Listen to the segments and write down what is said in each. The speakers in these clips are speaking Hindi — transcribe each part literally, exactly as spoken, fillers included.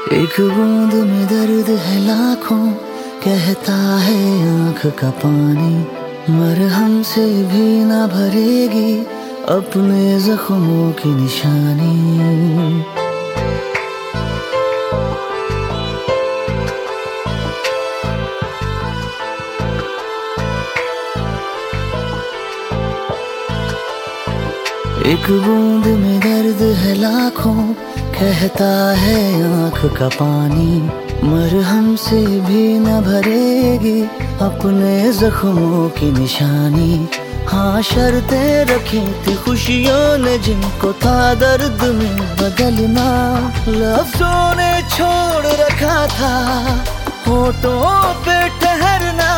एक बूंद में दर्द है लाखों, कहता है आँख का पानी, मरहम से भी ना भरेगी अपने जख्मों की निशानी। एक बूंद में दर्द है लाखों, कहता है आँख का पानी, मरहम से भी न भरेगी अपने जख्मों की निशानी। हाँ शर्तें रखी थी खुशियों ने जिनको था दर्द में बदलना, लफ्जों ने छोड़ रखा था होठों पे ठहरना।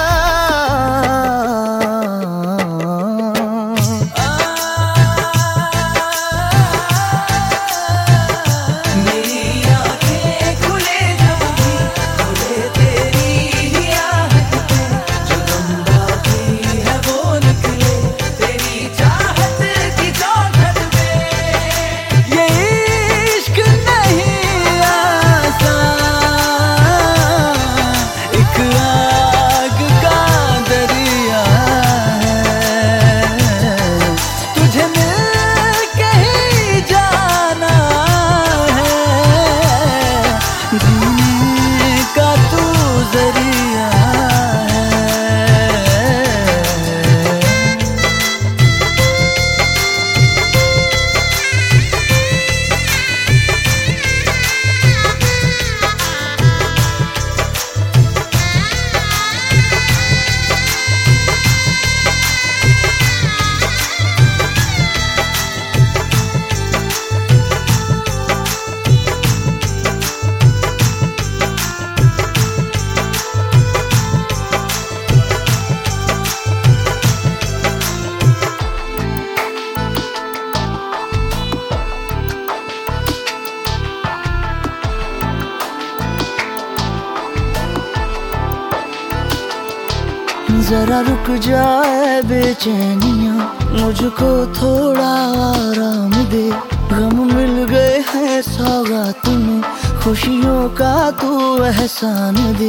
जरा रुक जाए बेचैनियाँ, मुझको थोड़ा आराम दे। गम मिल गए हैं सौगात में, खुशियों का तू एहसान दे।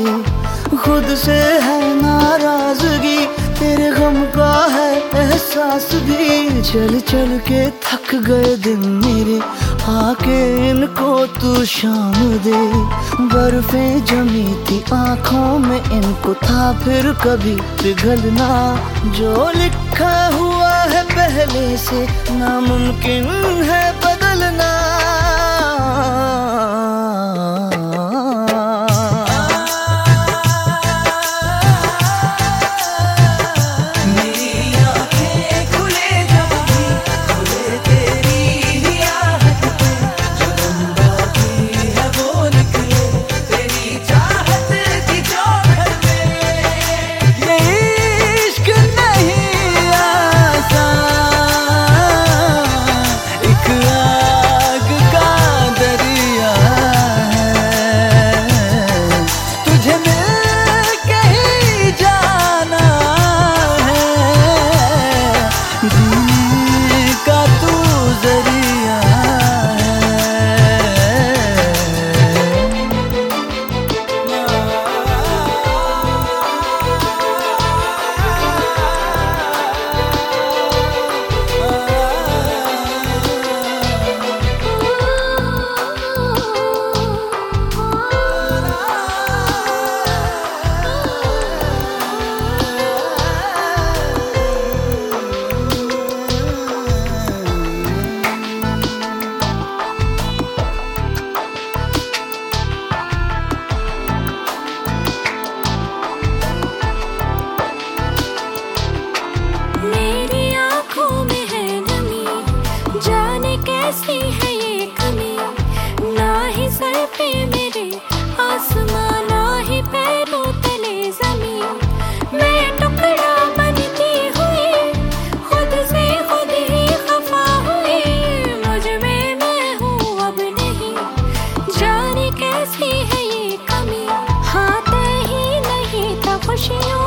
खुद से है नाराजगी, तेरे गम का है एहसास भी। चल चल के थक गए दिन मेरे, आके इनको तू शाम दे। बर्फें जमी थी आँखों में, इनको था फिर कभी पिघलना। जो लिखा हुआ है पहले से नामुमकिन है बदलना। कैसी है ये कमी, ना ही सर पे मेरे आसमां, ना ही पैरों तले ज़मीन। मैं टुकड़ा बनती हुई, खुद से खुद ही खफा हुई। मुझ में मैं हूँ अब नहीं, जाने कैसी है ये कमी। हाँ तय ही नहीं था खुशियों